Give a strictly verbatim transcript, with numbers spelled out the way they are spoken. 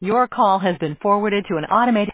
Your call has been forwarded to an automated